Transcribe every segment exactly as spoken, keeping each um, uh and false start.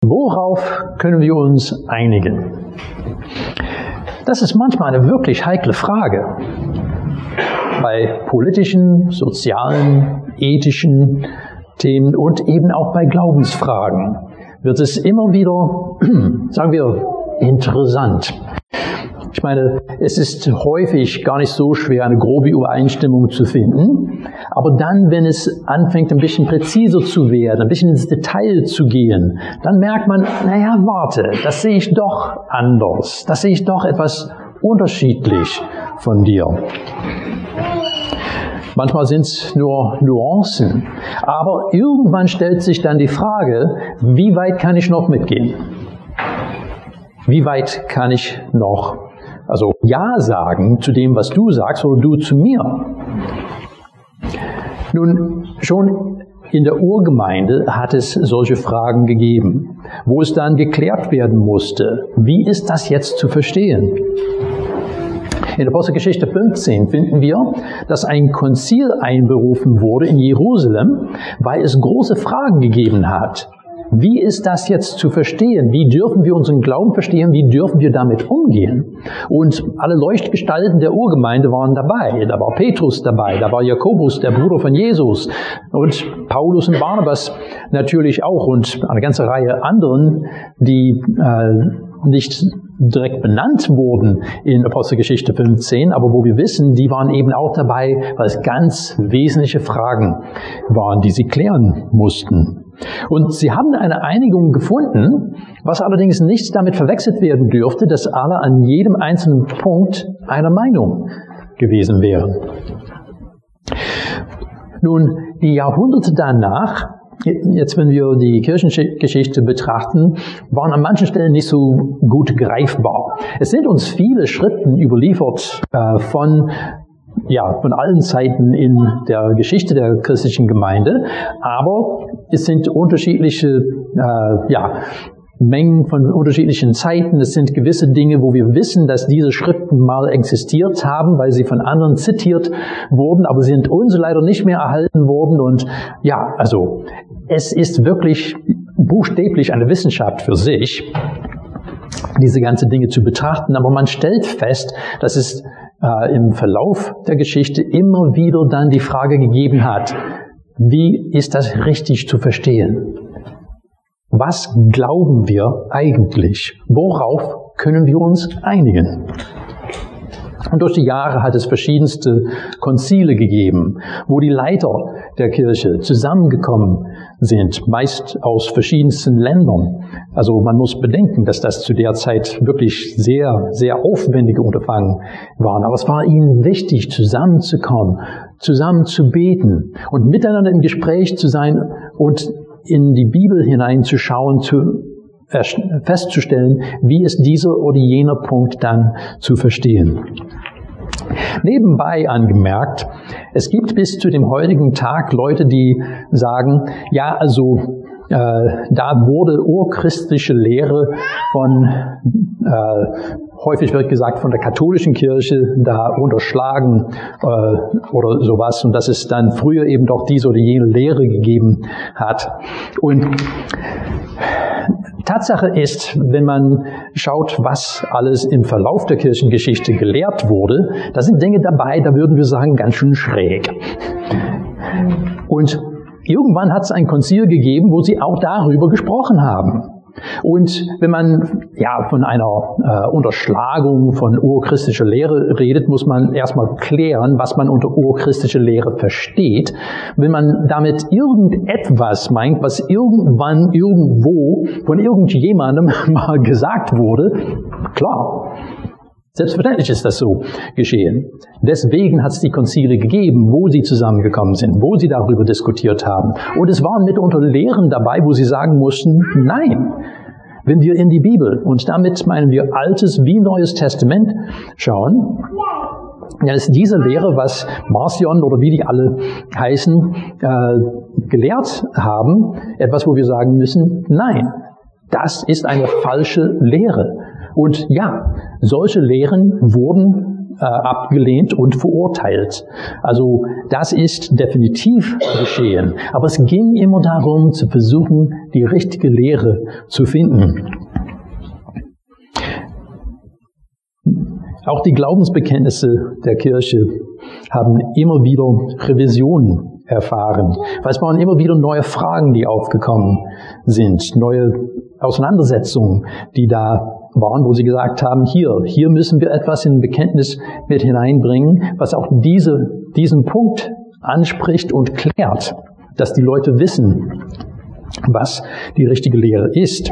Worauf können wir uns einigen? Das ist manchmal eine wirklich heikle Frage. Bei politischen, sozialen, ethischen Themen und eben auch bei Glaubensfragen wird es immer wieder, sagen wir, interessant. Ich meine, es ist häufig gar nicht so schwer, eine grobe Übereinstimmung zu finden. Aber dann, wenn es anfängt, ein bisschen präziser zu werden, ein bisschen ins Detail zu gehen, dann merkt man, naja, warte, das sehe ich doch anders. Das sehe ich doch etwas unterschiedlich von dir. Manchmal sind es nur Nuancen. Aber irgendwann stellt sich dann die Frage, wie weit kann ich noch mitgehen? Wie weit kann ich noch Also Ja sagen zu dem, was du sagst, oder du zu mir? Nun, schon in der Urgemeinde hat es solche Fragen gegeben, wo es dann geklärt werden musste. Wie ist das jetzt zu verstehen? In Apostelgeschichte fünfzehn finden wir, dass ein Konzil einberufen wurde in Jerusalem, weil es große Fragen gegeben hat. Wie ist das jetzt zu verstehen? Wie dürfen wir unseren Glauben verstehen? Wie dürfen wir damit umgehen? Und alle Leuchtgestalten der Urgemeinde waren dabei. Da war Petrus dabei, da war Jakobus, der Bruder von Jesus, und Paulus und Barnabas natürlich auch und eine ganze Reihe anderen, die äh, nicht direkt benannt wurden in Apostelgeschichte fünfzehn, aber wo wir wissen, die waren eben auch dabei, weil es ganz wesentliche Fragen waren, die sie klären mussten. Und sie haben eine Einigung gefunden, was allerdings nicht damit verwechselt werden dürfte, dass alle an jedem einzelnen Punkt einer Meinung gewesen wären. Nun, die Jahrhunderte danach, jetzt wenn wir die Kirchengeschichte betrachten, waren an manchen Stellen nicht so gut greifbar. Es sind uns viele Schriften überliefert äh, von Ja, von allen Zeiten in der Geschichte der christlichen Gemeinde, aber es sind unterschiedliche, äh, ja, Mengen von unterschiedlichen Zeiten. Es sind gewisse Dinge, wo wir wissen, dass diese Schriften mal existiert haben, weil sie von anderen zitiert wurden, aber sie sind uns leider nicht mehr erhalten worden. Und ja, also es ist wirklich buchstäblich eine Wissenschaft für sich, diese ganzen Dinge zu betrachten. Aber man stellt fest, dass es äh, im Verlauf der Geschichte immer wieder dann die Frage gegeben hat, wie ist das richtig zu verstehen? Was glauben wir eigentlich? Worauf können wir uns einigen? Und durch die Jahre hat es verschiedenste Konzile gegeben, wo die Leiter der Kirche zusammengekommen sind, meist aus verschiedensten Ländern. Also man muss bedenken, dass das zu der Zeit wirklich sehr, sehr aufwendige Unterfangen waren. Aber es war ihnen wichtig, zusammenzukommen, zusammen zu beten und miteinander im Gespräch zu sein und in die Bibel hineinzuschauen, zu festzustellen, wie ist dieser oder jener Punkt dann zu verstehen. Nebenbei angemerkt, es gibt bis zu dem heutigen Tag Leute, die sagen, ja, also äh, da wurde urchristliche Lehre von, äh, häufig wird gesagt, von der katholischen Kirche da unterschlagen äh, oder sowas, und dass es dann früher eben doch diese oder jene Lehre gegeben hat. Und Tatsache ist, wenn man schaut, was alles im Verlauf der Kirchengeschichte gelehrt wurde, da sind Dinge dabei, da würden wir sagen, ganz schön schräg. Und irgendwann hat es ein Konzil gegeben, wo sie auch darüber gesprochen haben. Und wenn man ja von einer äh, Unterschlagung von urchristischer Lehre redet, muss man erstmal klären, was man unter urchristischer Lehre versteht. Wenn man damit irgendetwas meint, was irgendwann irgendwo von irgendjemandem mal gesagt wurde, klar, selbstverständlich ist das so geschehen. Deswegen hat es die Konzile gegeben, wo sie zusammengekommen sind, wo sie darüber diskutiert haben. Und es waren mitunter Lehren dabei, wo sie sagen mussten, nein. Wenn wir in die Bibel, und damit meinen wir Altes wie Neues Testament, schauen, dann ist diese Lehre, was Marcion oder wie die alle heißen, äh, gelehrt haben, etwas, wo wir sagen müssen, nein, das ist eine falsche Lehre. Und ja, solche Lehren wurden äh, abgelehnt und verurteilt. Also das ist definitiv geschehen. Aber es ging immer darum, zu versuchen, die richtige Lehre zu finden. Auch die Glaubensbekenntnisse der Kirche haben immer wieder Revisionen erfahren. Weil es waren immer wieder neue Fragen, die aufgekommen sind, neue Auseinandersetzungen, die da waren, wo sie gesagt haben, hier, hier müssen wir etwas in Bekenntnis mit hineinbringen, was auch diese, diesen Punkt anspricht und klärt, dass die Leute wissen, was die richtige Lehre ist.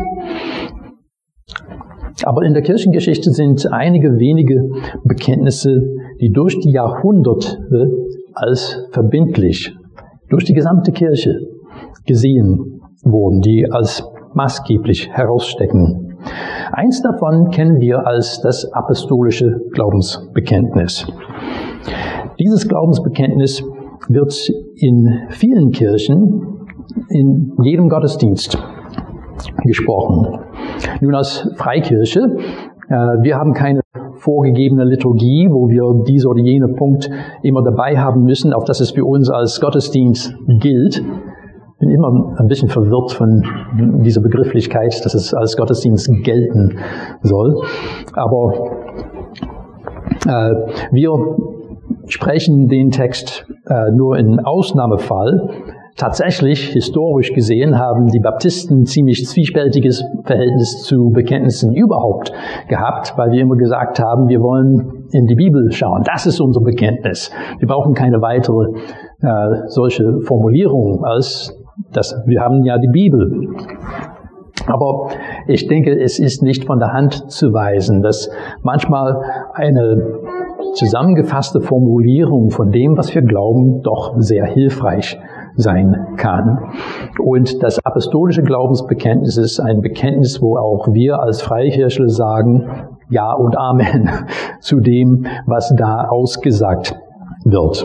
Aber in der Kirchengeschichte sind einige wenige Bekenntnisse, die durch die Jahrhunderte als verbindlich, durch die gesamte Kirche gesehen wurden, die als maßgeblich herausstecken. Eins davon kennen wir als das apostolische Glaubensbekenntnis. Dieses Glaubensbekenntnis wird in vielen Kirchen, in jedem Gottesdienst gesprochen. Nun als Freikirche, äh, wir haben keine vorgegebene Liturgie, wo wir diese oder jene Punkt immer dabei haben müssen, auf das es für uns als Gottesdienst gilt. Ich bin immer ein bisschen verwirrt von dieser Begrifflichkeit, dass es als Gottesdienst gelten soll. Aber äh, wir sprechen den Text äh, nur in Ausnahmefall. Tatsächlich, historisch gesehen, haben die Baptisten ein ziemlich zwiespältiges Verhältnis zu Bekenntnissen überhaupt gehabt, weil wir immer gesagt haben, wir wollen in die Bibel schauen. Das ist unser Bekenntnis. Wir brauchen keine weitere äh, solche Formulierung, als dass wir haben ja die Bibel. Aber ich denke, es ist nicht von der Hand zu weisen, dass manchmal eine zusammengefasste Formulierung von dem, was wir glauben, doch sehr hilfreich sein kann. Und das apostolische Glaubensbekenntnis ist ein Bekenntnis, wo auch wir als Freikirchler sagen, Ja und Amen zu dem, was da ausgesagt wird.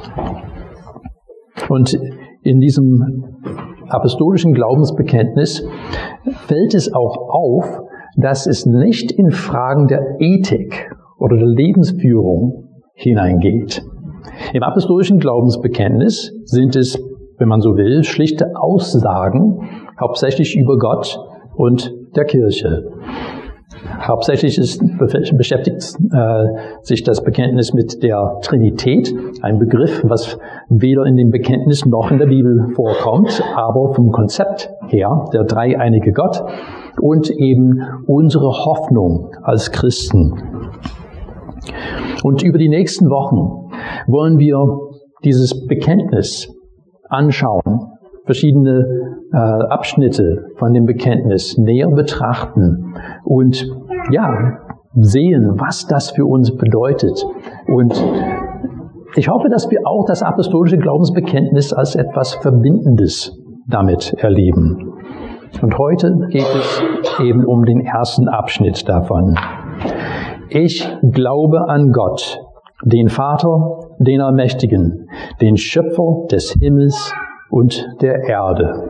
Und in diesem apostolischen Glaubensbekenntnis fällt es auch auf, dass es nicht in Fragen der Ethik oder der Lebensführung hineingeht. Im apostolischen Glaubensbekenntnis sind es, wenn man so will, schlichte Aussagen, hauptsächlich über Gott und der Kirche. Hauptsächlich ist, beschäftigt äh, sich das Bekenntnis mit der Trinität, ein Begriff, was weder in dem Bekenntnis noch in der Bibel vorkommt, aber vom Konzept her, der dreieinige Gott und eben unsere Hoffnung als Christen. Und über die nächsten Wochen wollen wir dieses Bekenntnis anschauen, verschiedene äh, Abschnitte von dem Bekenntnis näher betrachten und ja, sehen, was das für uns bedeutet. Und ich hoffe, dass wir auch das apostolische Glaubensbekenntnis als etwas Verbindendes damit erleben. Und heute geht es eben um den ersten Abschnitt davon. Ich glaube an Gott, den Vater, den Allmächtigen, den Schöpfer des Himmels und der Erde.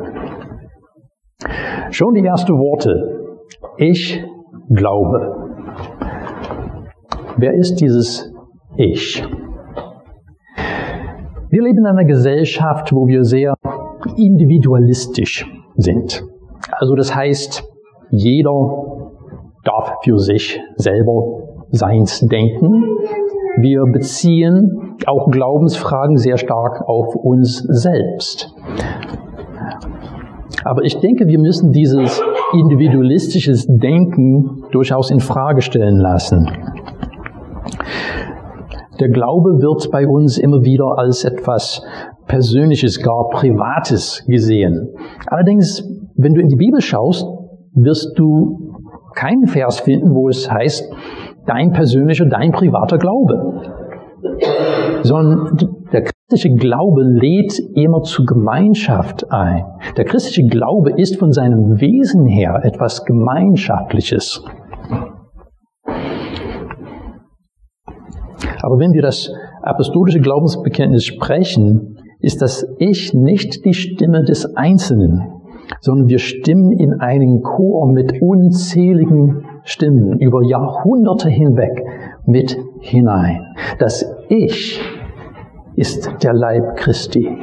Schon die ersten Worte. Ich glaube. Wer ist dieses Ich? Wir leben in einer Gesellschaft, wo wir sehr individualistisch sind. Also das heißt, jeder darf für sich selber seins denken. Wir beziehen auch Glaubensfragen sehr stark auf uns selbst. Aber ich denke, wir müssen dieses individualistisches Denken durchaus in Frage stellen lassen. Der Glaube wird bei uns immer wieder als etwas Persönliches, gar Privates gesehen. Allerdings, wenn du in die Bibel schaust, wirst du keinen Vers finden, wo es heißt, dein persönlicher, dein privater Glaube. Sondern der christliche Glaube lädt immer zur Gemeinschaft ein. Der christliche Glaube ist von seinem Wesen her etwas Gemeinschaftliches. Aber wenn wir das apostolische Glaubensbekenntnis sprechen, ist das Ich nicht die Stimme des Einzelnen, sondern wir stimmen in einen Chor mit unzähligen Stimmen über Jahrhunderte hinweg mit hinein. Das Ich ist der Leib Christi.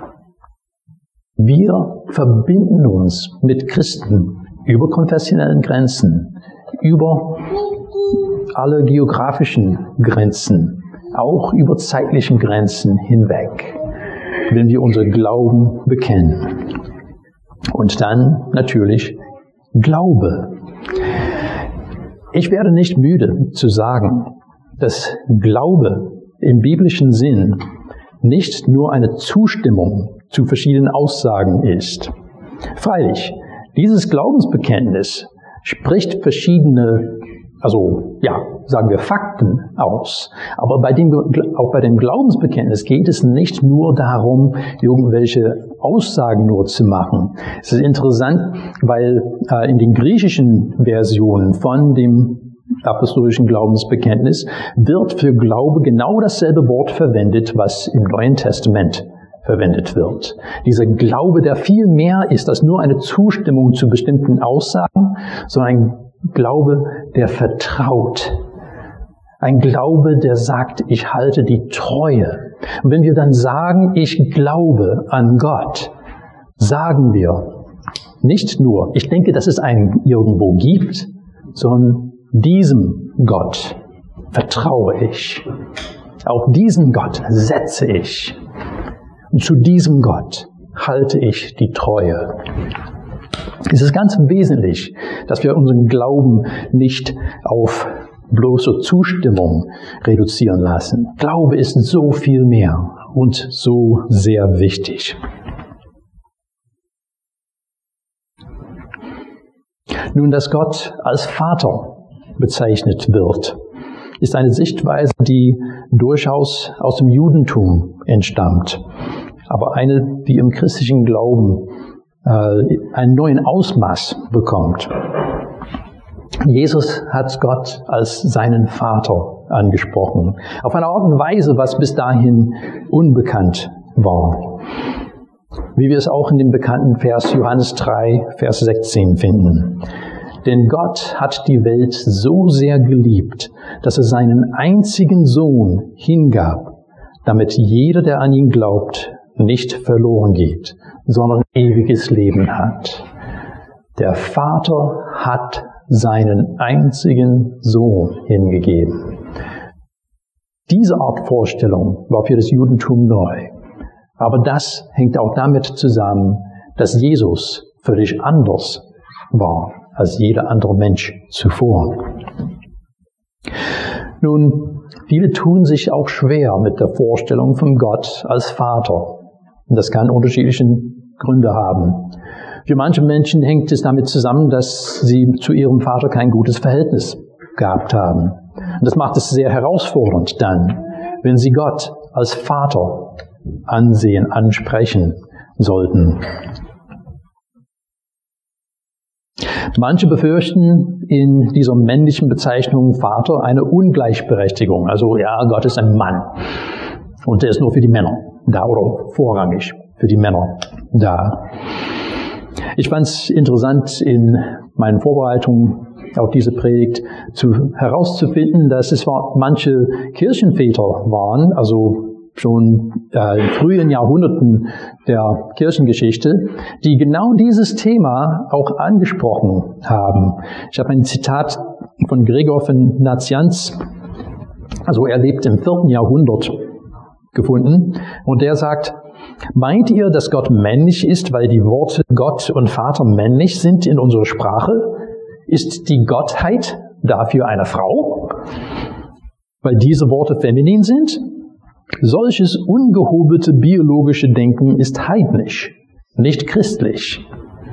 Wir verbinden uns mit Christen über konfessionellen Grenzen, über alle geografischen Grenzen, auch über zeitlichen Grenzen hinweg, wenn wir unser Glauben bekennen. Und dann natürlich Glaube. Ich werde nicht müde zu sagen, dass Glaube im biblischen Sinn nicht nur eine Zustimmung zu verschiedenen Aussagen ist. Freilich, dieses Glaubensbekenntnis spricht verschiedene, also ja, sagen wir Fakten aus. Aber bei dem, auch bei dem Glaubensbekenntnis geht es nicht nur darum, irgendwelche Aussagen nur zu machen. Es ist interessant, weil äh, in den griechischen Versionen von dem apostolischen Glaubensbekenntnis wird für Glaube genau dasselbe Wort verwendet, was im Neuen Testament verwendet wird. Dieser Glaube, der viel mehr ist als nur eine Zustimmung zu bestimmten Aussagen, sondern ein Glaube, der vertraut. Ein Glaube, der sagt, ich halte die Treue. Und wenn wir dann sagen, ich glaube an Gott, sagen wir nicht nur, ich denke, dass es einen irgendwo gibt, sondern diesem Gott vertraue ich. Auf diesen Gott setze ich. Und zu diesem Gott halte ich die Treue. Es ist ganz wesentlich, dass wir unseren Glauben nicht auf bloße Zustimmung reduzieren lassen. Glaube ist so viel mehr und so sehr wichtig. Nun, dass Gott als Vater bezeichnet wird, ist eine Sichtweise, die durchaus aus dem Judentum entstammt, aber eine, die im christlichen Glauben äh, einen neuen Ausmaß bekommt. Jesus hat Gott als seinen Vater angesprochen, auf eine Art und Weise, was bis dahin unbekannt war. Wie wir es auch in dem bekannten Vers Johannes drei, Vers sechzehn finden. Denn Gott hat die Welt so sehr geliebt, dass er seinen einzigen Sohn hingab, damit jeder, der an ihn glaubt, nicht verloren geht, sondern ewiges Leben hat. Der Vater hat seinen einzigen Sohn hingegeben. Diese Art Vorstellung war für das Judentum neu. Aber das hängt auch damit zusammen, dass Jesus völlig anders war als jeder andere Mensch zuvor. Nun, viele tun sich auch schwer mit der Vorstellung von Gott als Vater. Und das kann unterschiedliche Gründe haben. Für manche Menschen hängt es damit zusammen, dass sie zu ihrem Vater kein gutes Verhältnis gehabt haben. Und das macht es sehr herausfordernd dann, wenn sie Gott als Vater ansehen, ansprechen sollten. Manche befürchten in dieser männlichen Bezeichnung Vater eine Ungleichberechtigung. Also ja, Gott ist ein Mann und der ist nur für die Männer da oder vorrangig für die Männer da. Ich fand es interessant in meinen Vorbereitungen auf diese Predigt zu, herauszufinden, dass es zwar manche Kirchenväter waren, also schon äh, in frühen Jahrhunderten der Kirchengeschichte, die genau dieses Thema auch angesprochen haben. Ich habe ein Zitat von Gregor von Nazianz, also er lebt im vierten Jahrhundert, gefunden, und der sagt: Meint ihr, dass Gott männlich ist, weil die Worte Gott und Vater männlich sind in unserer Sprache? Ist die Gottheit dafür eine Frau, weil diese Worte feminin sind? Solches ungehobelte biologische Denken ist heidnisch, nicht christlich.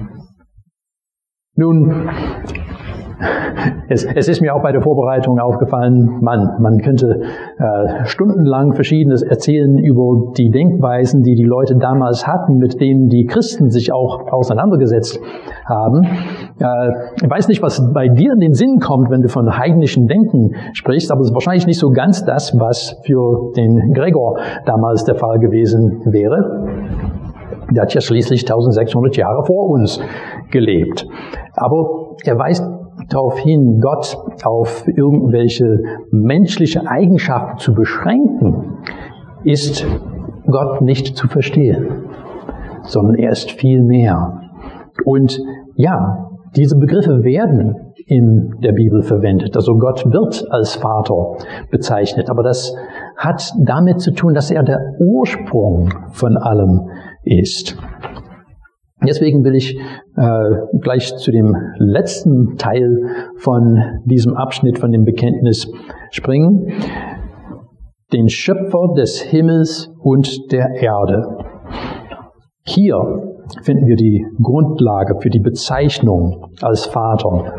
Nun, es, es ist mir auch bei der Vorbereitung aufgefallen, man, man könnte äh, stundenlang Verschiedenes erzählen über die Denkweisen, die die Leute damals hatten, mit denen die Christen sich auch auseinandergesetzt haben. Äh, ich weiß nicht, was bei dir in den Sinn kommt, wenn du von heidnischen Denken sprichst, aber es ist wahrscheinlich nicht so ganz das, was für den Gregor damals der Fall gewesen wäre. Der hat ja schließlich eintausendsechshundert Jahre vor uns gelebt. Aber er weist darauf hin, Gott auf irgendwelche menschliche Eigenschaften zu beschränken, ist Gott nicht zu verstehen, sondern er ist viel mehr. Und ja, diese Begriffe werden in der Bibel verwendet. Also Gott wird als Vater bezeichnet. Aber das hat damit zu tun, dass er der Ursprung von allem ist. Deswegen will ich äh, gleich zu dem letzten Teil von diesem Abschnitt von dem Bekenntnis springen. Den Schöpfer des Himmels und der Erde. Hier finden wir die Grundlage für die Bezeichnung als Vater.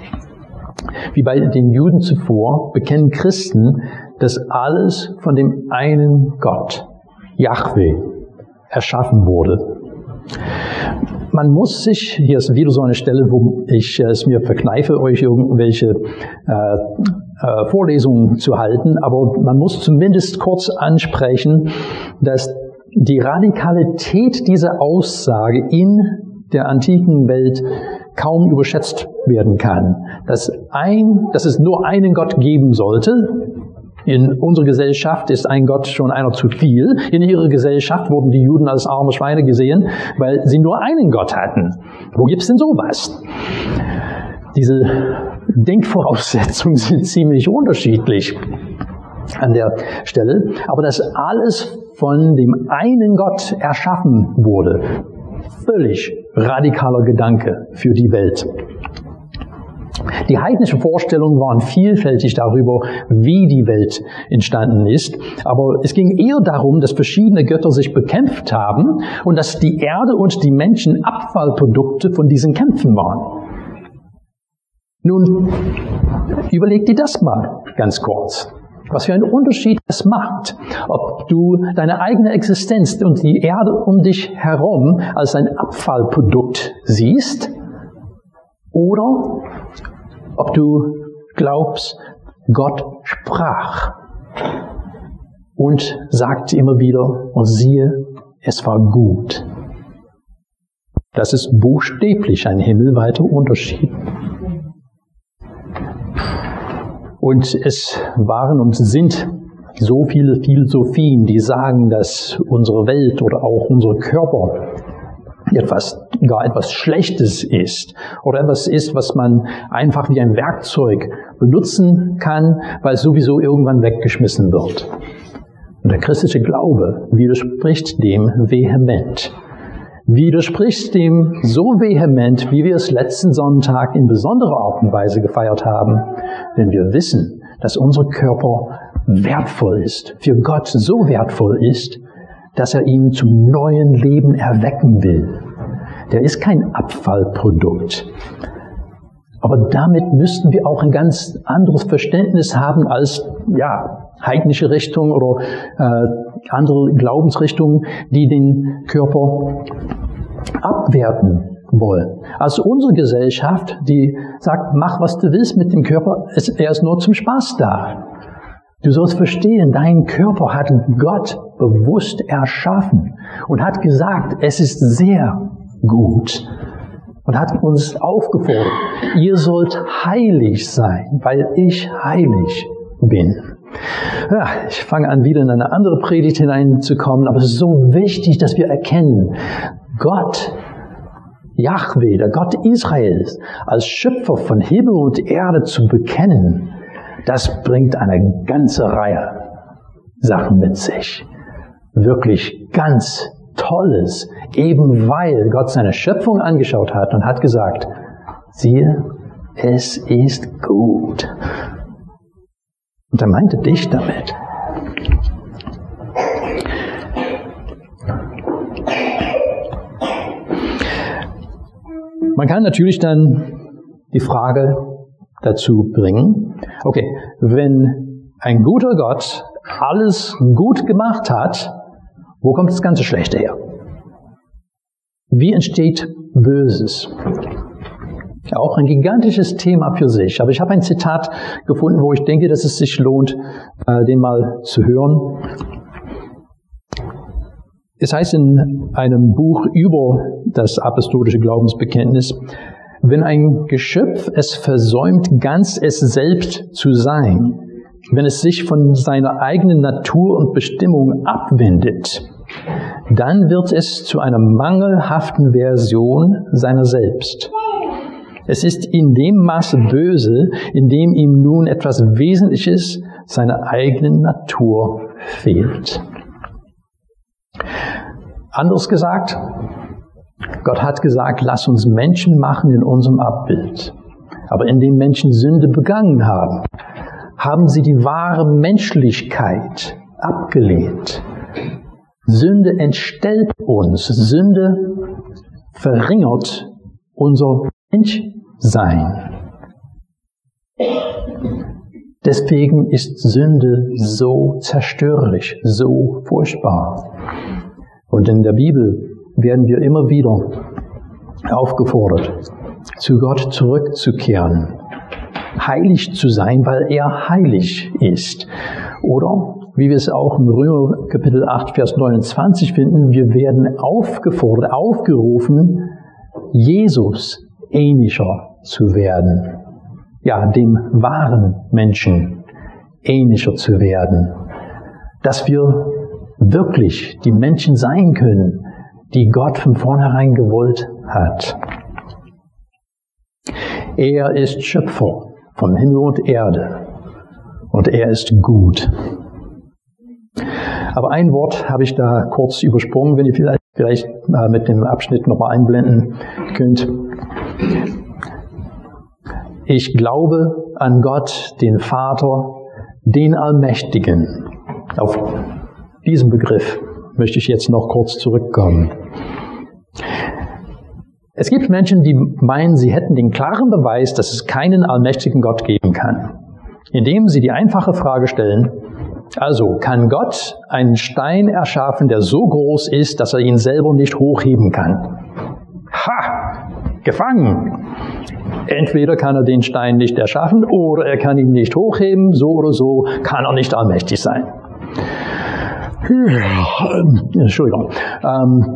Wie bei den Juden zuvor bekennen Christen, dass alles von dem einen Gott, Jahwe, erschaffen wurde. Man muss sich, hier ist wieder so eine Stelle, wo ich es mir verkneife, euch irgendwelche äh, äh, Vorlesungen zu halten, aber man muss zumindest kurz ansprechen, dass die Radikalität dieser Aussage in der antiken Welt kaum überschätzt werden kann. Dass, ein, dass es nur einen Gott geben sollte. In unserer Gesellschaft ist ein Gott schon einer zu viel. In ihrer Gesellschaft wurden die Juden als arme Schweine gesehen, weil sie nur einen Gott hatten. Wo gibt's denn sowas? Diese Denkvoraussetzungen sind ziemlich unterschiedlich an der Stelle. Aber dass alles von dem einen Gott erschaffen wurde, völlig radikaler Gedanke für die Welt. Die heidnischen Vorstellungen waren vielfältig darüber, wie die Welt entstanden ist, aber es ging eher darum, dass verschiedene Götter sich bekämpft haben und dass die Erde und die Menschen Abfallprodukte von diesen Kämpfen waren. Nun, überleg dir das mal ganz kurz. Was für einen Unterschied es macht, ob du deine eigene Existenz und die Erde um dich herum als ein Abfallprodukt siehst oder ob du glaubst, Gott sprach und sagte immer wieder, und siehe, es war gut. Das ist buchstäblich ein himmelweiter Unterschied. Und es waren und sind so viele Philosophien, die sagen, dass unsere Welt oder auch unser Körper etwas, gar etwas Schlechtes ist oder etwas ist, was man einfach wie ein Werkzeug benutzen kann, weil es sowieso irgendwann weggeschmissen wird. Und der christliche Glaube widerspricht dem vehement. Widerspricht dem so vehement, wie wir es letzten Sonntag in besonderer Art und Weise gefeiert haben, denn wir wissen, dass unser Körper wertvoll ist, für Gott so wertvoll ist, dass er ihn zum neuen Leben erwecken will. Der ist kein Abfallprodukt. Aber damit müssten wir auch ein ganz anderes Verständnis haben als, ja, heidnische Richtungen oder äh, andere Glaubensrichtungen, die den Körper abwerten wollen. Also unsere Gesellschaft, die sagt, mach was du willst mit dem Körper, er ist nur zum Spaß da. Du sollst verstehen, dein Körper hat Gott bewusst erschaffen und hat gesagt, es ist sehr gut. Und hat uns aufgefordert, ihr sollt heilig sein, weil ich heilig bin. Ja, ich fange an, wieder in eine andere Predigt hineinzukommen, aber es ist so wichtig, dass wir erkennen, Gott, Jahwe, der Gott Israels, als Schöpfer von Himmel und Erde zu bekennen, das bringt eine ganze Reihe Sachen mit sich. Wirklich ganz Tolles, eben weil Gott seine Schöpfung angeschaut hat und hat gesagt, siehe, es ist gut. Und er meinte dich damit. Man kann natürlich dann die Frage dazu bringen, okay, wenn ein guter Gott alles gut gemacht hat, wo kommt das ganze Schlechte her? Wie entsteht Böses? Auch ein gigantisches Thema für sich. Aber ich habe ein Zitat gefunden, wo ich denke, dass es sich lohnt, den mal zu hören. Es heißt in einem Buch über das apostolische Glaubensbekenntnis, Wenn ein Geschöpf es versäumt, ganz es selbst zu sein, wenn es sich von seiner eigenen Natur und Bestimmung abwendet, dann wird es zu einer mangelhaften Version seiner selbst. Es ist in dem Maße böse, in dem ihm nun etwas Wesentliches seiner eigenen Natur fehlt. Anders gesagt, Gott hat gesagt, lass uns Menschen machen in unserem Abbild. Aber indem Menschen Sünde begangen haben, haben sie die wahre Menschlichkeit abgelehnt. Sünde entstellt uns, Sünde verringert unser Menschsein. Deswegen ist Sünde so zerstörerisch, so furchtbar. Und in der Bibel werden wir immer wieder aufgefordert, zu Gott zurückzukehren, heilig zu sein, weil er heilig ist. Oder, wie wir es auch in Römer Kapitel acht, Vers neunundzwanzig finden, wir werden aufgefordert, aufgerufen, Jesus ähnlicher zu werden. Ja, dem wahren Menschen ähnlicher zu werden. Dass wir wirklich die Menschen sein können, die Gott von vornherein gewollt hat. Er ist Schöpfer von Himmel und Erde und er ist gut. Aber ein Wort habe ich da kurz übersprungen, wenn ihr vielleicht, vielleicht äh, mit dem Abschnitt nochmal einblenden könnt. Ich glaube an Gott, den Vater, den Allmächtigen. Auf diesen Begriff möchte ich jetzt noch kurz zurückkommen. Es gibt Menschen, die meinen, sie hätten den klaren Beweis, dass es keinen allmächtigen Gott geben kann, indem sie die einfache Frage stellen, also kann Gott einen Stein erschaffen, der so groß ist, dass er ihn selber nicht hochheben kann? Ha! Gefangen! Entweder kann er den Stein nicht erschaffen oder er kann ihn nicht hochheben, so oder so kann er nicht allmächtig sein. Entschuldigung. Ähm,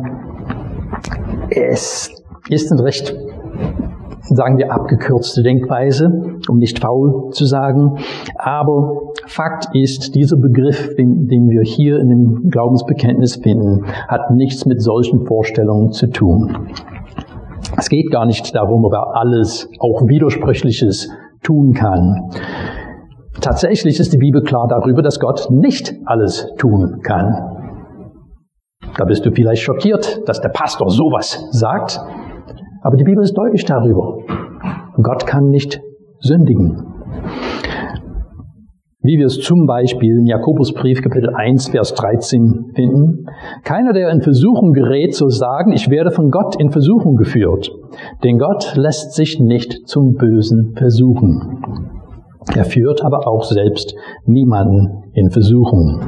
es ist eine recht, sagen wir, abgekürzte Denkweise, um nicht faul zu sagen. Aber Fakt ist, dieser Begriff, den, den wir hier in dem Glaubensbekenntnis finden, hat nichts mit solchen Vorstellungen zu tun. Es geht gar nicht darum, ob er alles, auch Widersprüchliches, tun kann. Tatsächlich ist die Bibel klar darüber, dass Gott nicht alles tun kann. Da bist du vielleicht schockiert, dass der Pastor sowas sagt, aber die Bibel ist deutlich darüber. Gott kann nicht sündigen. Wie wir es zum Beispiel im Jakobusbrief Kapitel eins, Vers dreizehn finden. Keiner, der in Versuchung gerät, soll sagen, ich werde von Gott in Versuchung geführt. Denn Gott lässt sich nicht zum Bösen versuchen. Er führt aber auch selbst niemanden in Versuchung.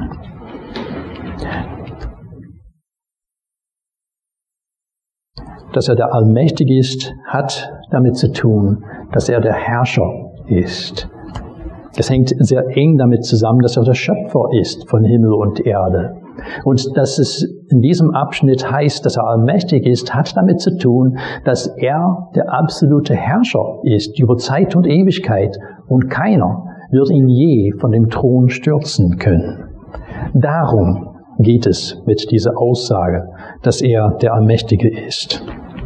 Dass er der Allmächtige ist, hat damit zu tun, dass er der Herrscher ist. Es hängt sehr eng damit zusammen, dass er der Schöpfer ist von Himmel und Erde. Und dass es in diesem Abschnitt heißt, dass er allmächtig ist, hat damit zu tun, dass er der absolute Herrscher ist über Zeit und Ewigkeit und keiner wird ihn je von dem Thron stürzen können. Darum geht es mit dieser Aussage, dass er der Allmächtige ist.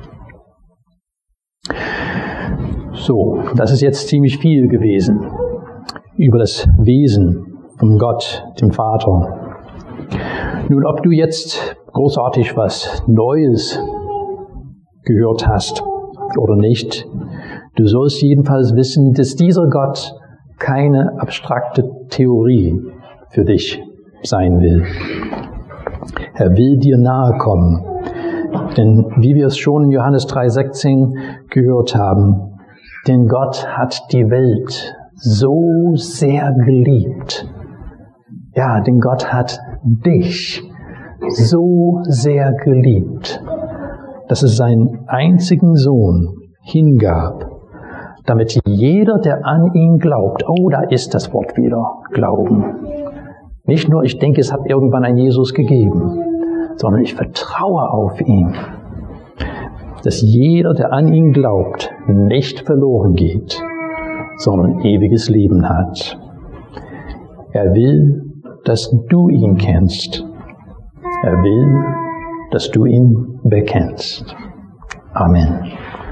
So, das ist jetzt ziemlich viel gewesen über das Wesen von Gott, dem Vater. Nun, ob du jetzt großartig was Neues gehört hast oder nicht, du sollst jedenfalls wissen, dass dieser Gott keine abstrakte Theorie für dich sein will. Er will dir nahe kommen. Denn wie wir es schon in Johannes drei sechzehn gehört haben, denn Gott hat die Welt so sehr geliebt. Ja, denn Gott hat dich so sehr geliebt, dass es seinen einzigen Sohn hingab, damit jeder, der an ihn glaubt, oh, da ist das Wort wieder, Glauben. Nicht nur, ich denke, es hat irgendwann einen Jesus gegeben, sondern ich vertraue auf ihn. dass jeder, der an ihn glaubt, nicht verloren geht, sondern ewiges Leben hat. Er will, dass du ihn kennst. Er will, dass du ihn bekennst. Amen.